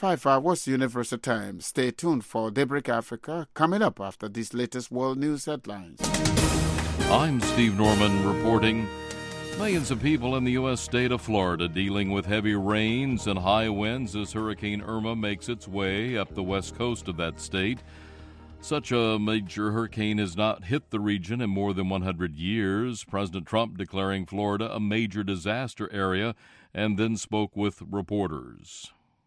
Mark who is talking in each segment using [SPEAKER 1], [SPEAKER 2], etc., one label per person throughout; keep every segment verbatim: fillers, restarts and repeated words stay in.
[SPEAKER 1] five five What's the Universal Time. Stay tuned for Daybreak Africa, coming up after these latest world news headlines.
[SPEAKER 2] I'm Steve Norman reporting. Millions of people in the U S state of Florida dealing with heavy rains and high winds as Hurricane Irma makes its way up the west coast of that state. Such a major hurricane has not hit the region in more than one hundred years. President Trump declaring Florida a major disaster area and then spoke with reporters.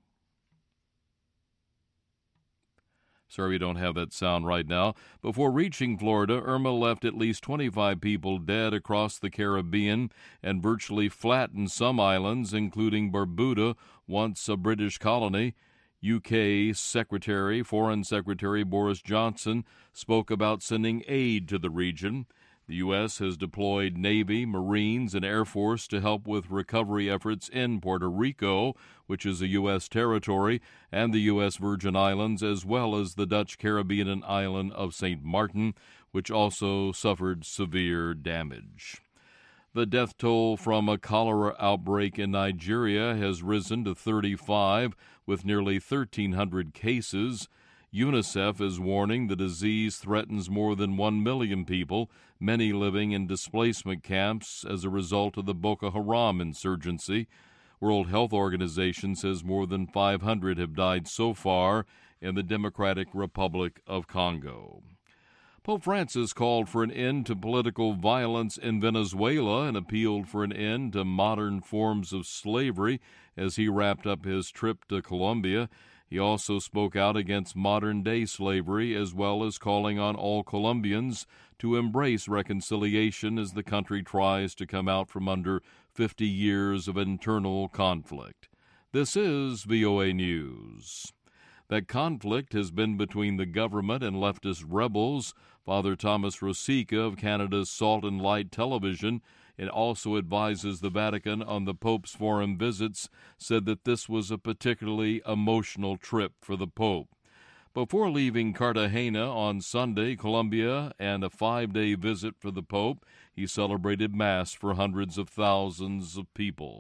[SPEAKER 2] Sorry we don't have that sound right now. Before reaching Florida, Irma left at least twenty-five people dead across the Caribbean and virtually flattened some islands, including Barbuda, once a British colony. U K Secretary, Foreign Secretary Boris Johnson spoke about sending aid to the region. The U S has deployed Navy, Marines, and Air Force to help with recovery efforts in Puerto Rico, which is a U S territory, and the U S Virgin Islands, as well as the Dutch Caribbean island of Saint Martin, which also suffered severe damage. The death toll from a cholera outbreak in Nigeria has risen to thirty-five, with nearly thirteen hundred cases. UNICEF is warning the disease threatens more than one million people, many living in displacement camps as a result of the Boko Haram insurgency. World Health Organization says more than five hundred have died so far in the Democratic Republic of Congo. Pope Francis called for an end to political violence in Venezuela and appealed for an end to modern forms of slavery as he wrapped up his trip to Colombia. He also spoke out against modern-day slavery, as well as calling on all Colombians to embrace reconciliation as the country tries to come out from under fifty years of internal conflict. This is V O A News. That conflict has been between the government and leftist rebels. Father Thomas Rosica of Canada's Salt and Light Television, and also advises the Vatican on the Pope's foreign visits, said that this was a particularly emotional trip for the Pope. Before leaving Cartagena on Sunday, Colombia, and a five-day visit for the Pope, he celebrated Mass for hundreds of thousands of people.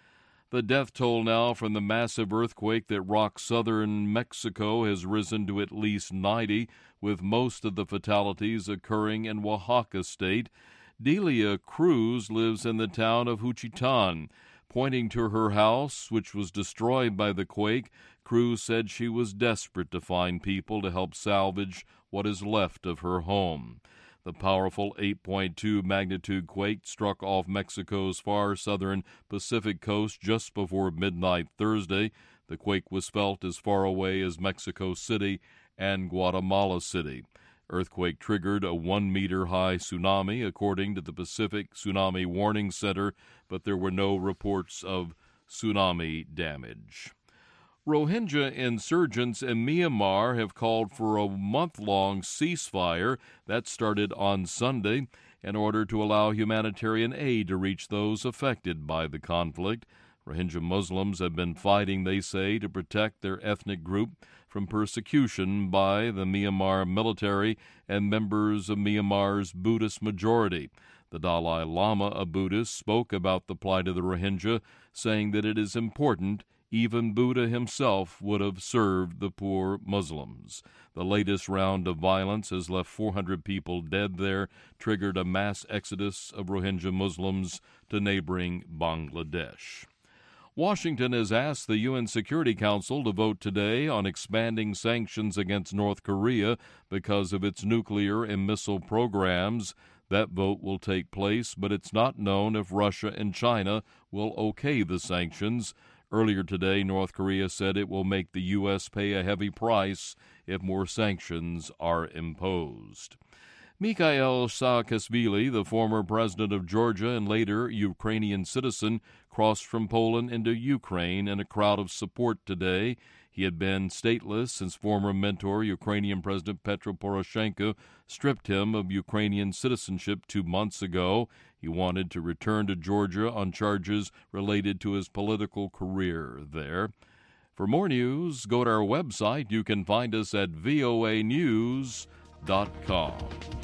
[SPEAKER 2] The death toll now from the massive earthquake that rocked southern Mexico has risen to at least ninety, with most of the fatalities occurring in Oaxaca state. Delia Cruz lives in the town of Juchitán. Pointing to her house, which was destroyed by the quake, Cruz said she was desperate to find people to help salvage what is left of her home. The powerful eight point two magnitude quake struck off Mexico's far southern Pacific coast just before midnight Thursday. The quake was felt as far away as Mexico City and Guatemala City. Earthquake triggered a one-meter-high tsunami, according to the Pacific Tsunami Warning Center, but there were no reports of tsunami damage. Rohingya insurgents in Myanmar have called for a month-long ceasefire that started on Sunday in order to allow humanitarian aid to reach those affected by the conflict. Rohingya Muslims have been fighting, they say, to protect their ethnic group from persecution by the Myanmar military and members of Myanmar's Buddhist majority. The Dalai Lama, a Buddhist, spoke about the plight of the Rohingya, saying that it is important. Even Buddha himself would have served the poor Muslims. The latest round of violence has left four hundred people dead there, triggered a mass exodus of Rohingya Muslims to neighboring Bangladesh. Washington has asked the U N Security Council to vote today on expanding sanctions against North Korea because of its nuclear and missile programs. That vote will take place, but it's not known if Russia and China will okay the sanctions. Earlier today, North Korea said it will make the U S pay a heavy price if more sanctions are imposed. Mikhail Saakashvili, the former president of Georgia and later Ukrainian citizen, crossed from Poland into Ukraine in a crowd of support today. He had been stateless since former mentor, Ukrainian President Petro Poroshenko, stripped him of Ukrainian citizenship two months ago. He wanted to return to Georgia on charges related to his political career there. For more news, go to our website. You can find us at V O A news dot com.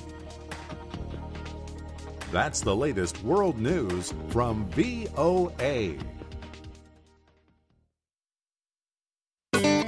[SPEAKER 3] That's the latest world news from V O A.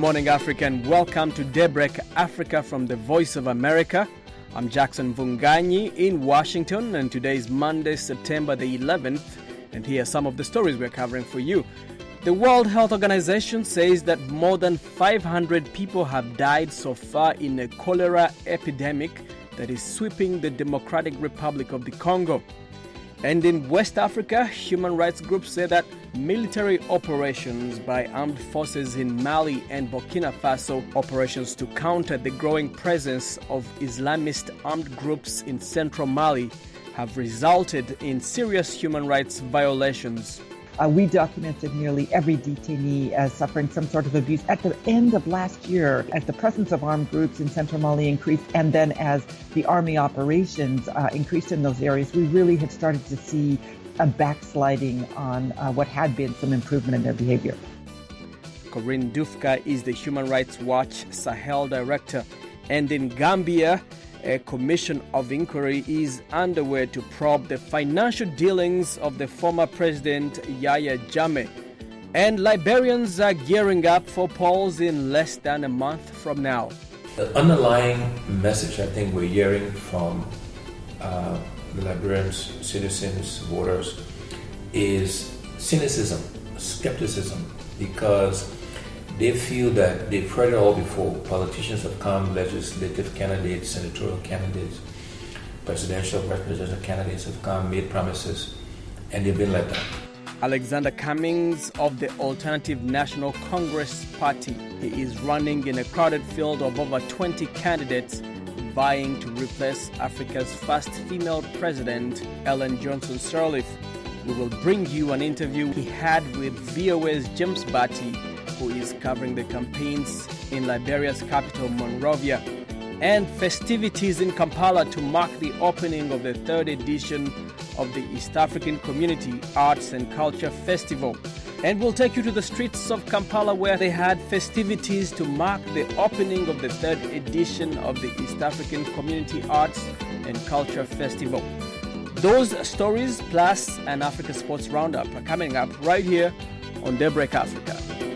[SPEAKER 4] morning, Africa, and welcome to Daybreak Africa from the Voice of America. I'm Jackson Vunganyi in Washington, and today is Monday, September the eleventh, and here are some of the stories we're covering for you. The World Health Organization says that more than five hundred people have died so far in a cholera epidemic that is sweeping the Democratic Republic of the Congo. And in West Africa, human rights groups say that military operations by armed forces in Mali and Burkina Faso, operations to counter the growing presence of Islamist armed groups in central Mali, have resulted in serious human rights violations.
[SPEAKER 5] Uh, we documented nearly every detainee as suffering some sort of abuse. At the end of last year, as the presence of armed groups in central Mali increased, and then as the army operations uh, increased in those areas, we really had started to see a backsliding on uh, what had been some improvement in their behavior.
[SPEAKER 4] Corinne Dufka is the Human Rights Watch Sahel Director. And in Gambia, a commission of inquiry is underway to probe the financial dealings of the former president Yahya Jammeh. And Liberians are gearing up for polls in less than a month from now.
[SPEAKER 6] The underlying message I think we're hearing from uh, the Liberians, citizens, voters, is cynicism, skepticism, because they feel that they've heard it all before. Politicians have come, legislative candidates, senatorial candidates, presidential, presidential candidates have come, made promises, and they've been let down.
[SPEAKER 4] Alexander Cummings of the Alternative National Congress Party. He is running in a crowded field of over twenty candidates vying to replace Africa's first female president, Ellen Johnson Sirleaf. We will bring you an interview he had with V O A's James Batty, who is covering the campaigns in Liberia's capital, Monrovia, and festivities in Kampala to mark the opening of the third edition of the East African Community Arts and Culture Festival. And we'll take you to the streets of Kampala, where they had festivities to mark the opening of the third edition of the East African Community Arts and Culture Festival. Those stories, plus an Africa Sports Roundup, are coming up right here on Daybreak Africa.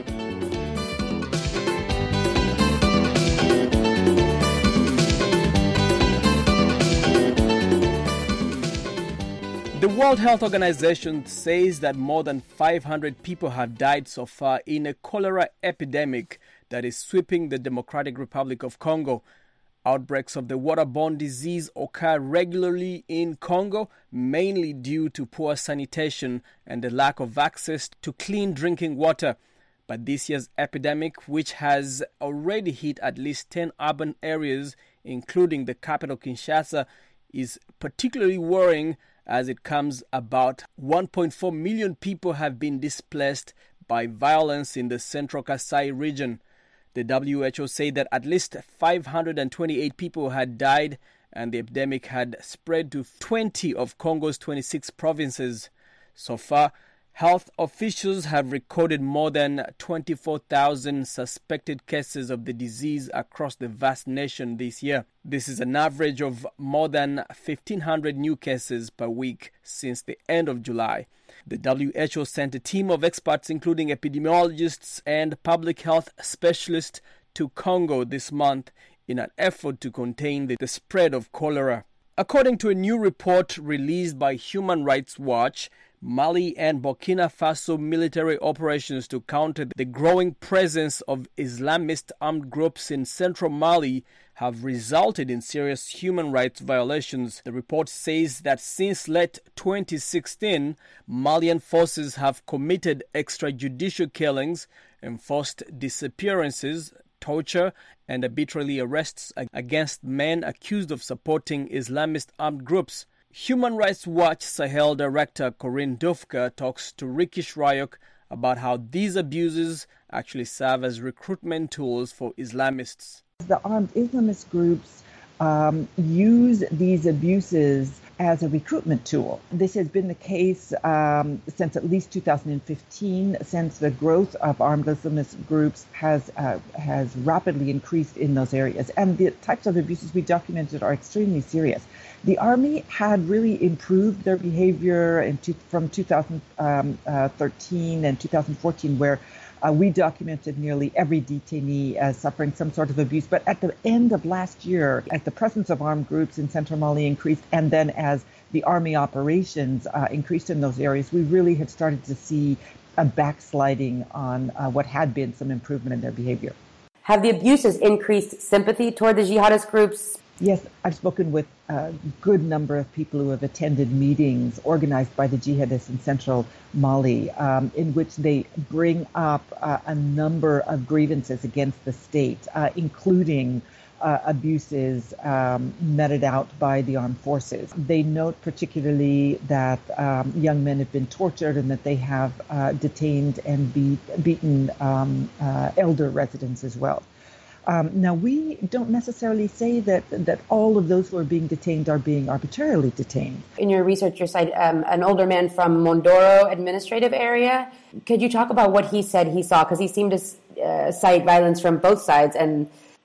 [SPEAKER 4] The World Health Organization says that more than five hundred people have died so far in a cholera epidemic that is sweeping the Democratic Republic of Congo. Outbreaks of the waterborne disease occur regularly in Congo, mainly due to poor sanitation and the lack of access to clean drinking water. But this year's epidemic, which has already hit at least ten urban areas, including the capital Kinshasa, is particularly worrying, as it comes about one point four million people have been displaced by violence in the central Kasai region. The W H O say that at least five hundred twenty-eight people had died, and the epidemic had spread to twenty of Congo's twenty-six provinces. So far, health officials have recorded more than twenty-four thousand suspected cases of the disease across the vast nation this year. This is an average of more than fifteen hundred new cases per week since the end of July. The W H O sent a team of experts, including epidemiologists and public health specialists, to Congo this month in an effort to contain the spread of cholera. According to a new report released by Human Rights Watch, Mali and Burkina Faso military operations to counter the growing presence of Islamist armed groups in central Mali have resulted in serious human rights violations. The report says that since late twenty sixteen, Malian forces have committed extrajudicial killings, enforced disappearances, torture, and arbitrary arrests against men accused of supporting Islamist armed groups. Human Rights Watch Sahel Director Corinne Dufka talks to Ricky Shryock about how these abuses actually serve as recruitment tools for Islamists.
[SPEAKER 5] The armed Islamist groups um, use these abuses as a recruitment tool. This has been the case um, since at least two thousand fifteen, since the growth of armed Islamist groups has uh, has rapidly increased in those areas. And the types of abuses we documented are extremely serious. The Army had really improved their behavior in two, from two thousand thirteen and two thousand fourteen, where Uh, we documented nearly every detainee as suffering some sort of abuse. But at the end of last year, as the presence of armed groups in central Mali increased, and then as the army operations uh, increased in those areas, we really had started to see a backsliding on uh, what had been some improvement in their behavior.
[SPEAKER 7] Have the abuses increased sympathy toward the jihadist groups?
[SPEAKER 5] Yes, I've spoken with a good number of people who have attended meetings organized by the jihadists in central Mali, um, in which they bring up uh, a number of grievances against the state, uh, including uh, abuses um, meted out by the armed forces. They note particularly that um, young men have been tortured and that they have uh, detained and beat, beaten um, uh, elder residents as well. Um, now, we don't necessarily say that that all of those who are being detained are being arbitrarily detained.
[SPEAKER 7] In your research, you cite um, an older man from Mondoro administrative area. Could you talk about what he said he saw? Because he seemed to uh, cite violence from both sides. And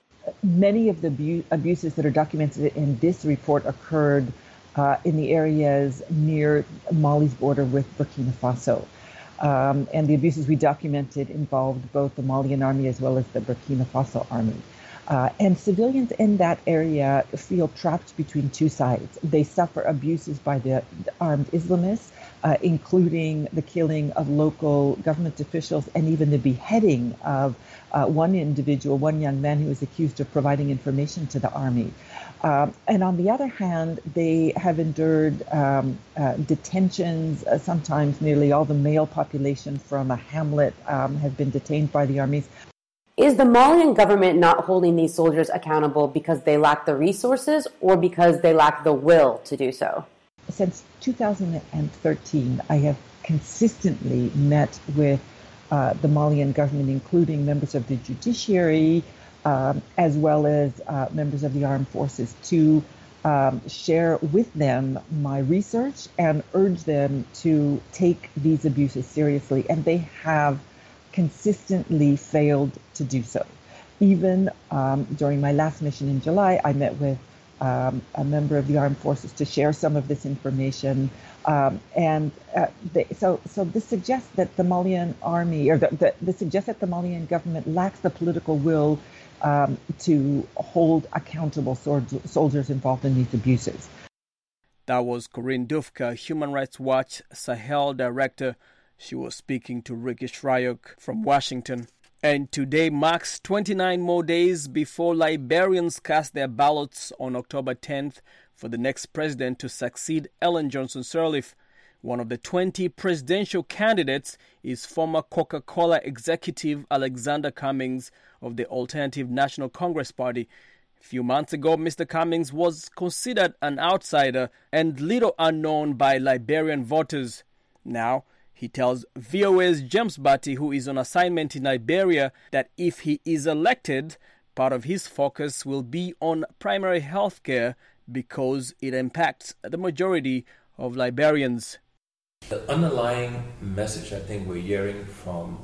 [SPEAKER 5] many of the abu- abuses that are documented in this report occurred uh, in the areas near Mali's border with Burkina Faso. Um, and the abuses we documented involved both the Malian army as well as the Burkina Faso army. Uh, and civilians in that area feel trapped between two sides. They suffer abuses by the armed Islamists, uh, including the killing of local government officials and even the beheading of uh, one individual, one young man who was accused of providing information to the army. Um, and on the other hand, they have endured um, uh, detentions. Uh, sometimes nearly all the male population from a hamlet um, have been detained by the armies.
[SPEAKER 7] Is the Malian government not holding these soldiers accountable because they lack the resources or because they lack the will to do so?
[SPEAKER 5] Since two thousand thirteen, I have consistently met with uh, the Malian government, including members of the judiciary, Um, as well as uh, members of the armed forces, to um, share with them my research and urge them to take these abuses seriously. And they have consistently failed to do so. Even um, during my last mission in July, I met with um, a member of the armed forces to share some of this information. Um, and uh, they, so, so this suggests that the Malian army, or the, the, this suggests that the Malian government lacks the political will Um, to hold accountable sol- soldiers involved in these abuses.
[SPEAKER 4] That was Corinne Dufka, Human Rights Watch Sahel Director. She was speaking to Ricky Shryock from Washington. And today marks twenty-nine more days before Liberians cast their ballots on October tenth for the next president to succeed Ellen Johnson Sirleaf. One of the twenty presidential candidates is former Coca-Cola executive Alexander Cummings of the Alternative National Congress Party. A few months ago, Mister Cummings was considered an outsider and little unknown by Liberian voters. Now, he tells V O A's James Batty, who is on assignment in Liberia, that if he is elected, part of his focus will be on primary health care because it impacts the majority of Liberians.
[SPEAKER 6] The underlying message I think we're hearing from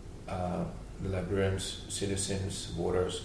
[SPEAKER 6] uh, the Liberians, citizens, voters,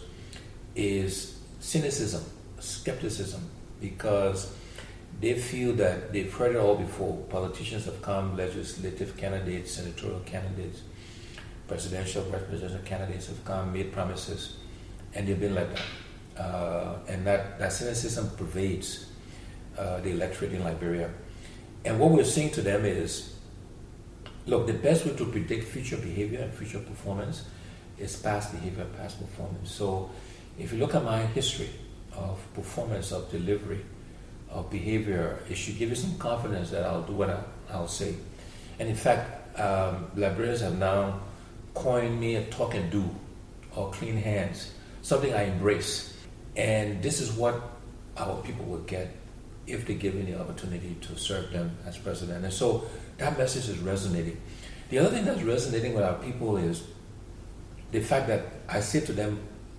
[SPEAKER 6] is cynicism, skepticism, because they feel that they've heard it all before. Politicians have come, legislative candidates, senatorial candidates, presidential, presidential candidates have come, made promises, and they've been let down. Uh, and that, that cynicism pervades uh, the electorate in Liberia. And what we're saying to them is, look, the best way to predict future behavior and future performance is past behavior, past performance. So if you look at my history of performance, of delivery, of behavior, it should give you some confidence that I'll do what I, I'll say. And in fact, um, Liberians have now coined me a talk and do, or clean hands, something I embrace. And this is what our people will get if they give me the opportunity to serve them as president. And so that message is resonating. The other thing that's resonating with our people is the fact that I say to them,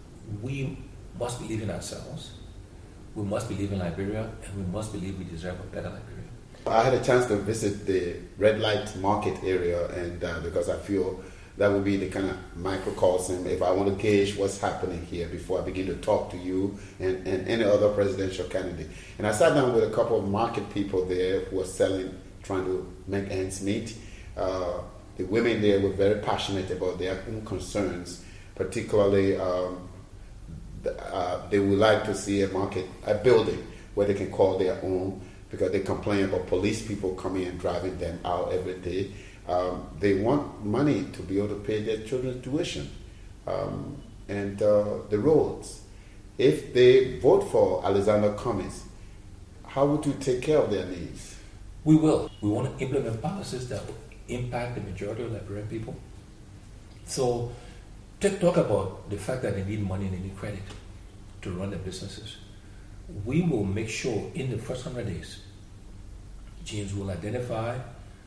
[SPEAKER 6] we must believe in ourselves, we must believe in Liberia, and we must believe we deserve a better Liberia.
[SPEAKER 1] I had a chance to visit the red light market area, and uh, because I feel that would be the kind of microcosm if I want to gauge what's happening here before I begin to talk to you and, and any other presidential candidate. And I sat down with a couple of market people there who were selling, trying to make ends meet. Uh, the women there were very passionate about their own concerns, particularly um, the, uh, they would like to see a market, a building where they can call their own, because they complain about police people coming and driving them out every day. Um, they want money to be able to pay their children's tuition um, and uh, the roads. If they vote for Alexander Cummings, how would you take care of their needs?
[SPEAKER 6] We will. We want to implement policies that will impact the majority of Liberian people. So, to talk about the fact that they need money and they need credit to run their businesses, we will make sure in the first hundred days, James will identify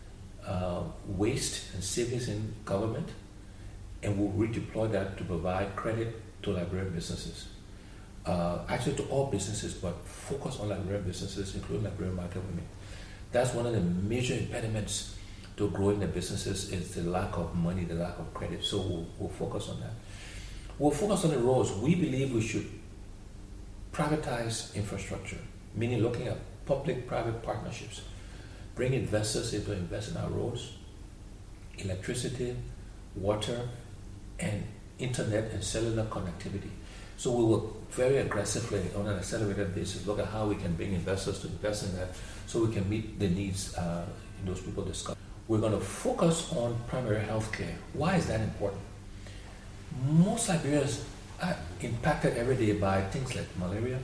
[SPEAKER 6] uh, waste and savings in government, and will redeploy that to provide credit to Liberian businesses. Uh, actually to all businesses, but focus on Liberian businesses, including Liberian market women. That's one of the major impediments to growing the businesses, is the lack of money, the lack of credit. So we'll, we'll focus on that. We'll focus on the roads. We believe we should privatize infrastructure, meaning looking at public-private partnerships. Bring investors in to invest in our roads, electricity, water, and internet and cellular connectivity. So we will very aggressively, on an accelerated basis, look at how we can bring investors to invest in that, so we can meet the needs uh, those people discuss. We're going to focus on primary health care. Why is that important? Most Liberians are impacted every day by things like malaria,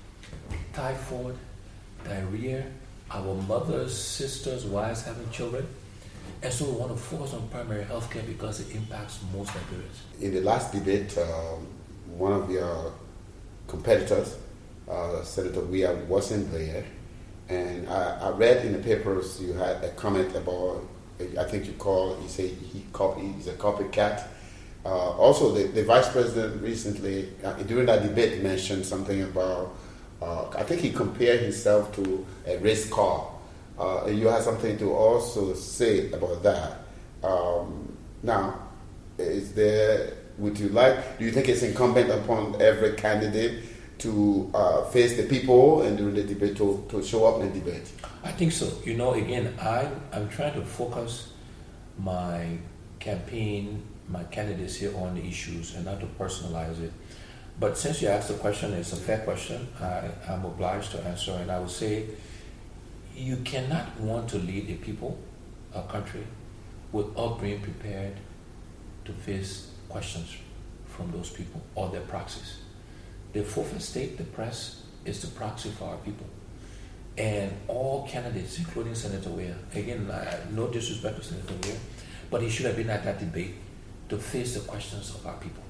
[SPEAKER 6] typhoid, diarrhea, our mothers, sisters, wives having children. And so we want to focus on primary health care because it impacts most Liberians.
[SPEAKER 1] In the last debate, um, one of your competitors, uh, Senator Weah, wasn't there. And I, I read in the papers you had a comment about, I think you call, you say he copy, he's a copycat. Uh, also, the, the vice president recently, uh, during that debate, mentioned something about, uh, I think he compared himself to a race car. Uh, you had something to also say about that. Um, now, is there, would you like, do you think it's incumbent upon every candidate to uh, face the people and during the debate to, to show up in the debate?
[SPEAKER 6] I think so. You know, again, I, I'm trying to focus my campaign, my candidates here on the issues and not to personalize it. But since you asked the question, it's a fair question, I, I'm obliged to answer, and I would say you cannot want to lead a people, a country, without being prepared to face questions from those people or their proxies. The fourth estate, the press, is the proxy for our people. And all candidates, including Senator Weah, again, uh, no disrespect to Senator Weah, but he should have been at that debate to face the questions of our people.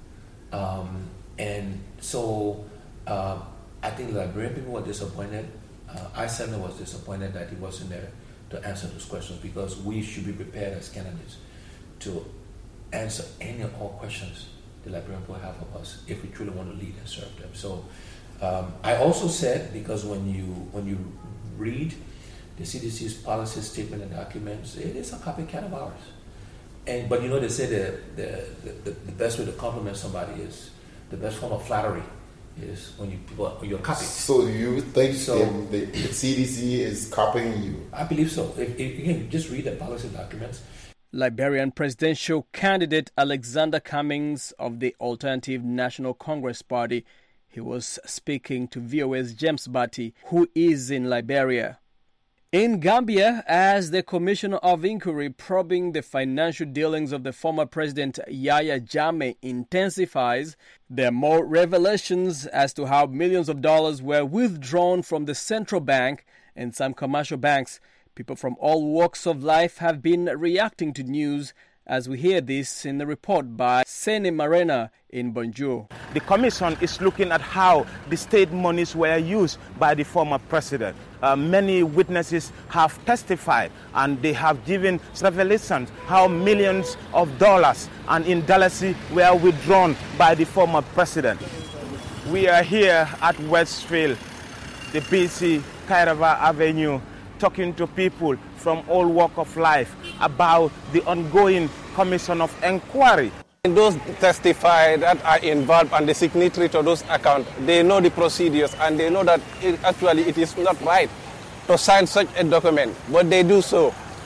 [SPEAKER 6] Um, and so uh, I think the Liberian people were disappointed. Uh, I certainly was disappointed that he wasn't there to answer those questions, because we should be prepared as candidates to answer any and all questions the Liberian people have of us if we truly want to lead and serve them. So um, I also said, because when you when you read the C D C's policy statement and documents, it is a copycat of ours. And but you know, they say the the, the, the best way to compliment somebody is, the best form of flattery is when you people when you're copied.
[SPEAKER 1] So you think
[SPEAKER 6] so,
[SPEAKER 1] the, the C D C is copying you?
[SPEAKER 6] I believe so. If, if, again, just read the policy documents.
[SPEAKER 4] Liberian presidential candidate Alexander Cummings of the Alternative National Congress Party. He was speaking to V O A's James Batty, who is in Liberia. In Gambia, as the Commission of Inquiry probing the financial dealings of the former President Yahya Jammeh intensifies, there are more revelations as to how millions of dollars were withdrawn from the central bank and some commercial banks. People from all walks of life have been reacting to news, as we hear this in the report by Sene Marena in Bonjour.
[SPEAKER 8] The commission is looking at how the state monies were used by the former president. Uh, many witnesses have testified, and they have given revelations how millions of dollars and indemnity were withdrawn by the former president. We are here at Westfield, the busy Kairava Avenue, talking to people from all walks of life about the ongoing commission of inquiry.
[SPEAKER 9] Those testify that are involved and the signatory to those accounts, they know the procedures and they know that it, actually it is not right to sign such a document, but they do so.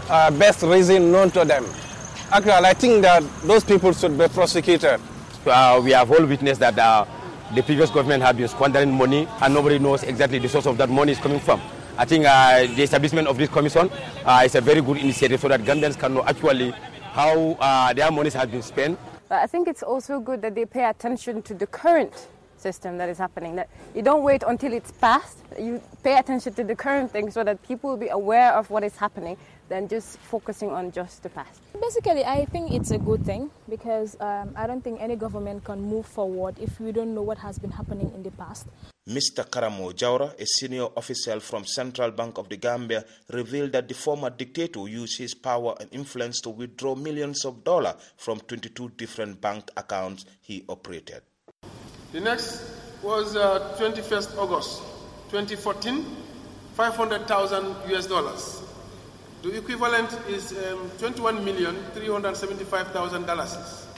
[SPEAKER 9] uh, best reason known to them. Actually, I think that those people should be prosecuted.
[SPEAKER 10] Uh, we have all witnessed that uh, the previous government have been squandering money and nobody knows exactly the source of that money is coming from. I think uh, the establishment of this commission uh, is a very good initiative so that Gambians can know actually how uh, their monies have been spent.
[SPEAKER 11] But I think it's also good that they pay attention to the current system that is happening, that you don't wait until it's passed, you pay attention to the current thing so that people will be aware of what is happening than just focusing on just the past.
[SPEAKER 12] Basically, I think it's a good thing because um, I don't think any government can move forward if we don't know what has been happening in the past.
[SPEAKER 13] Mister Karamo Jawara, a senior official from Central Bank of the Gambia, revealed that the former dictator used his power and influence to withdraw millions of dollars from twenty-two different bank accounts he operated.
[SPEAKER 14] The next was uh, twenty-first of August twenty fourteen, five hundred thousand U S dollars. The equivalent is um, twenty-one million three hundred seventy-five thousand dollars.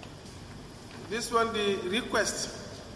[SPEAKER 14] This one, the request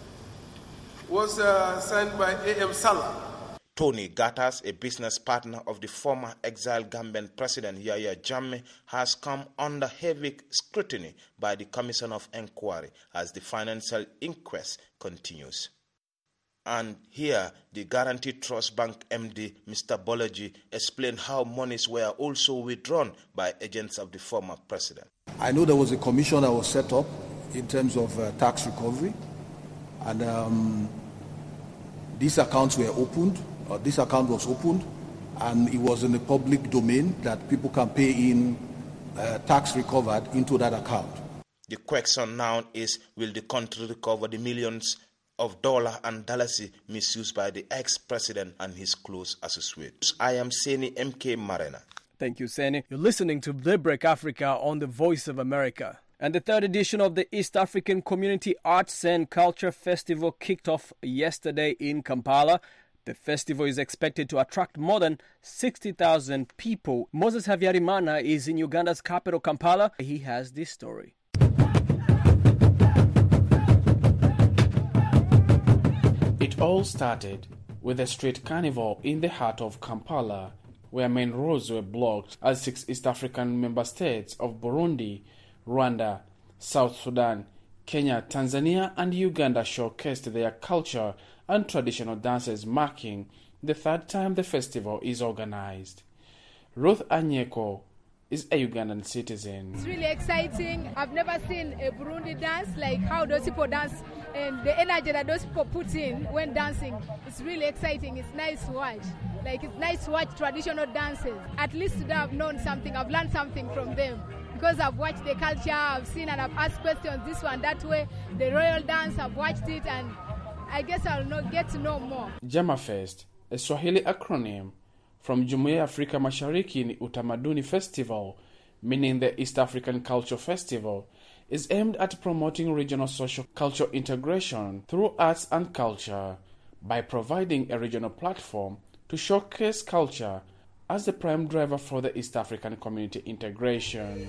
[SPEAKER 14] was uh, signed by A M Salah.
[SPEAKER 13] Tony Gattas, a business partner of the former exiled Gambian President Yahya Jammeh, has come under heavy scrutiny by the Commission of Inquiry as the financial inquest continues. And here, the Guaranty Trust Bank M D, Mister Bolaji, explained how monies were also withdrawn by agents of the former president.
[SPEAKER 15] I know there was a commission that was set up in terms of uh, tax recovery, and um, these accounts were opened. Uh, this account was opened, and it was in the public domain that people can pay in uh, tax recovered into that account.
[SPEAKER 13] The question now is, will the country recover the millions of dollars and dollars misused by the ex-president and his close associates? I am Seni M K Marena.
[SPEAKER 4] Thank you, Seni. You're listening to Daybreak Africa on the Voice of America. And the third edition of the East African Community Arts and Culture Festival kicked off yesterday in Kampala. The festival is expected to attract more than sixty thousand people. Moses Havyarimana is in Uganda's capital, Kampala. He has this story.
[SPEAKER 16] It all started with a street carnival in the heart of Kampala, where main roads were blocked as six East African member states of Burundi, Rwanda, South Sudan, Kenya, Tanzania, and Uganda showcased their culture and traditional dances, marking the third time the festival is organized. Ruth Anyeko is a Ugandan citizen.
[SPEAKER 17] It's really exciting. I've never seen a Burundi dance, like how those people dance and the energy that those people put in when dancing. It's really exciting. It's nice to watch. Like, it's nice to watch traditional dances. At least today I've known something. I've learned something from them. Because I've watched the culture, I've seen and I've asked questions this one, that way. The royal dance, I've watched it, and I guess I'll know, get to know more.
[SPEAKER 16] JamaFest, a Swahili acronym from Jumuiya ya Afrika Mashariki ni Utamaduni Festival, meaning the East African Culture Festival, is aimed at promoting regional social culture integration through arts and culture by providing a regional platform to showcase culture as the prime driver for the East African community integration.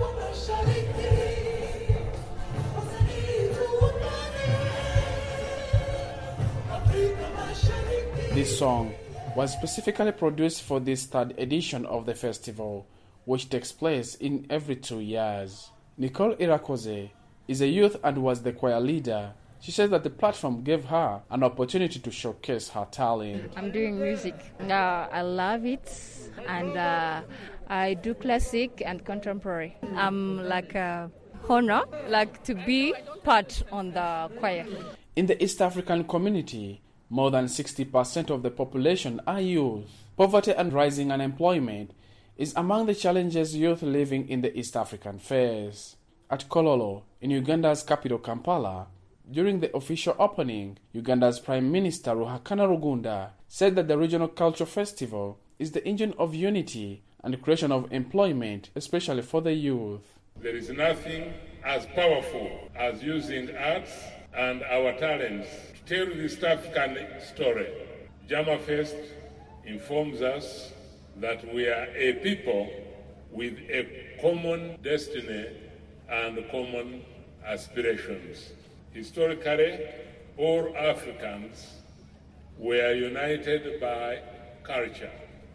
[SPEAKER 16] This song was specifically produced for this third edition of the festival, which takes place in every two years. Nicole Irakoze is a youth and was the choir leader. She says that the platform gave her an opportunity to showcase her talent.
[SPEAKER 18] I'm doing music. Uh, I love it, and uh, I do classic and contemporary. I'm like a honor, like to be part on the choir.
[SPEAKER 16] In the East African community, more than sixty percent of the population are youth. Poverty and rising unemployment is among the challenges youth living in the East African face. At Kololo, in Uganda's capital Kampala, during the official opening, Uganda's Prime Minister Ruhakana Rugunda said that the Regional Culture Festival is the engine of unity and the creation of employment, especially for the youth.
[SPEAKER 19] There is nothing as powerful as using arts and our talents to tell the East African story. JamaFest informs us that we are a people with a common destiny and common aspirations. Historically, all Africans were united by culture.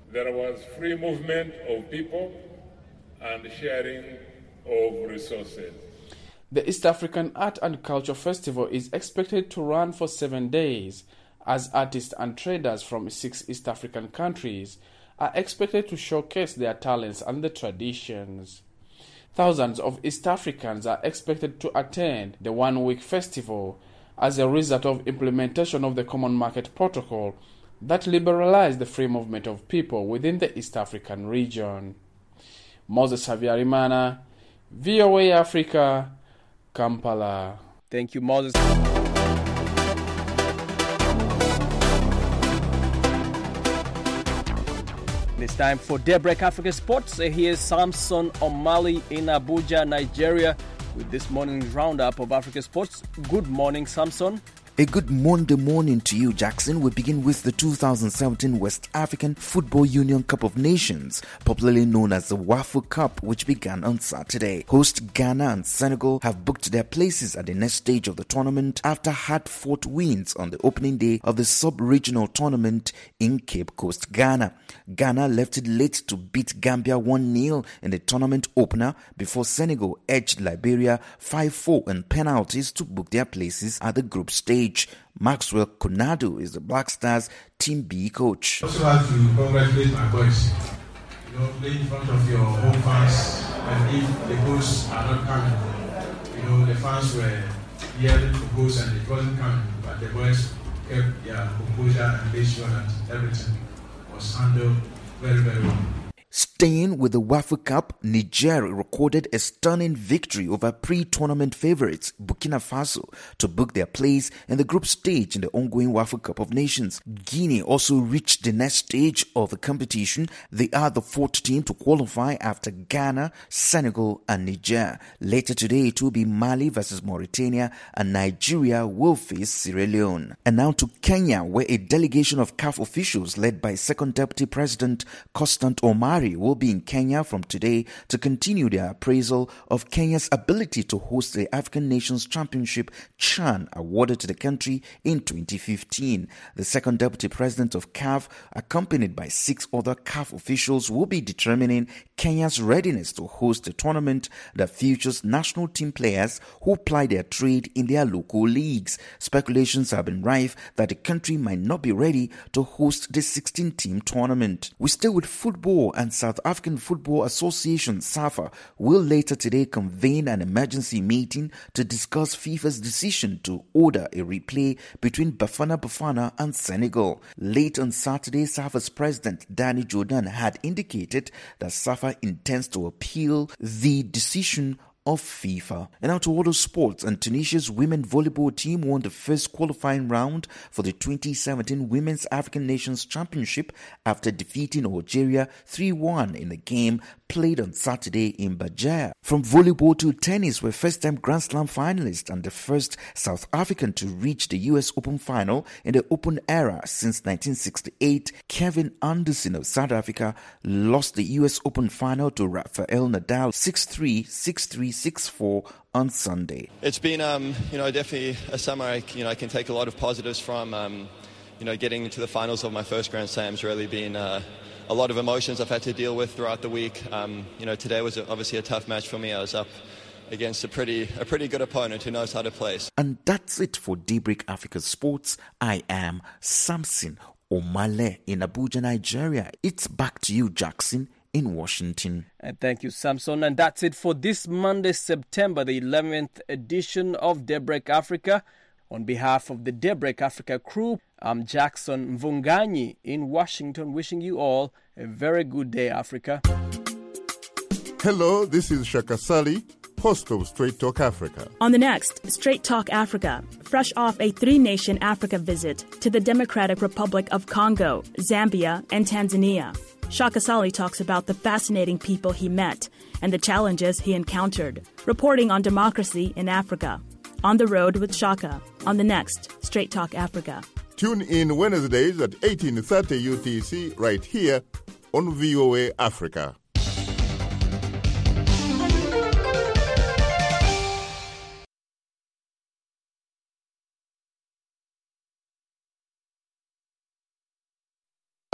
[SPEAKER 19] there was free movement of people and sharing of resources.
[SPEAKER 16] The East African Art and Culture Festival is expected to run for seven days, as artists and traders from six East African countries are expected to showcase their talents and the traditions. Thousands of East Africans are expected to attend the one-week festival as a result of implementation of the Common Market Protocol that liberalized the free movement of people within the East African region. Moses Havyarimana, V O A Africa, Kampala.
[SPEAKER 4] Thank you, Moses. It's time for Daybreak Africa Sports. Here's Samson Omali in Abuja, Nigeria, with this morning's roundup of Africa Sports. Good morning, Samson.
[SPEAKER 20] A good Monday morning to you, Jackson. We begin with the two thousand seventeen West African Football Union Cup of Nations, popularly known as the WAFU Cup, which began on Saturday. Host Ghana and Senegal have booked their places at the next stage of the tournament after hard-fought wins on the opening day of the sub-regional tournament in Cape Coast, Ghana. Ghana left it late to beat Gambia one nil in the tournament opener before Senegal edged Liberia five four in penalties to book their places at the group stage. Maxwell Konadu is the Black Stars Team B coach.
[SPEAKER 21] I also have to congratulate my boys. You know, playing in front of your home fans, and if the goals are not coming, you know, the fans were yelling for goals and it wasn't coming, but the boys kept their composure and made sure that everything was handled very, very well.
[SPEAKER 20] Staying with the WAFU Cup, Niger recorded a stunning victory over pre-tournament favourites Burkina Faso to book their place in the group stage in the ongoing WAFU Cup of Nations. Guinea also reached the next stage of the competition. They are the fourth team to qualify after Ghana, Senegal and Niger. Later today, it will be Mali versus Mauritania and Nigeria will face Sierra Leone. And now to Kenya, where a delegation of C A F officials led by Second Deputy President Constant Omari will be in Kenya from today to continue their appraisal of Kenya's ability to host the African Nations Championship CHAN awarded to the country in twenty fifteen. The Second Deputy President of C A F, accompanied by six other C A F officials, will be determining Kenya's readiness to host a tournament that features national team players who ply their trade in their local leagues. Speculations have been rife that the country might not be ready to host the sixteen-team tournament. We stay with football, and South African Football Association SAFA will later today convene an emergency meeting to discuss FIFA's decision to order a replay between Bafana Bafana and Senegal. Late on Saturday, SAFA's president Danny Jordan had indicated that SAFA intends to appeal the decision of FIFA. And now to other sports, and Tunisia's women volleyball team won the first qualifying round for the twenty seventeen Women's African Nations Championship after defeating Algeria three one in a game played on Saturday in Bajir. From volleyball to tennis, where first-time Grand Slam finalist and the first South African to reach the U S Open final in the Open era since nineteen sixty-eight, Kevin Anderson of South Africa lost the U S Open final to Rafael Nadal six three, six three, six four on Sunday.
[SPEAKER 22] It's been, um, you know, definitely a summer I, you know, I can take a lot of positives from. Um, you know, getting into the finals of my first Grand Slam's really been uh, a lot of emotions I've had to deal with throughout the week. Um, you know, today was obviously a tough match for me. I was up against a pretty a pretty good opponent who knows how to play.
[SPEAKER 20] And that's it for Daybreak Africa Sports. I am Samson Omale in Abuja, Nigeria. It's back to you, Jackson, in Washington.
[SPEAKER 4] And thank you, Samson. And that's it for this Monday, September the eleventh edition of Daybreak Africa. On behalf of the Daybreak Africa crew, I'm Jackson Mvunganyi in Washington, wishing you all a very good day, Africa.
[SPEAKER 23] Hello, this is Shaka Sali, host of Straight Talk Africa.
[SPEAKER 24] On the next Straight Talk Africa, fresh off a three-nation Africa visit to the Democratic Republic of Congo, Zambia, and Tanzania, Shaka Sali talks about the fascinating people he met and the challenges he encountered, reporting on democracy in Africa. On the Road with Shaka, on the next Straight Talk Africa.
[SPEAKER 23] Tune in Wednesdays at eighteen thirty U T C right here on V O A Africa.